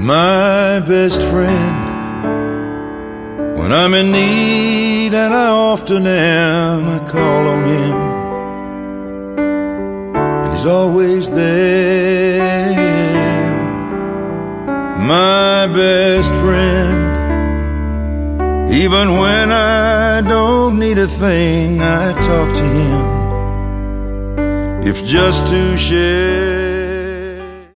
My best friend when I'm in need, and I often am. I call on him, and he's always there. My best friend, even when I don't need a thing, I talk to him, if just to share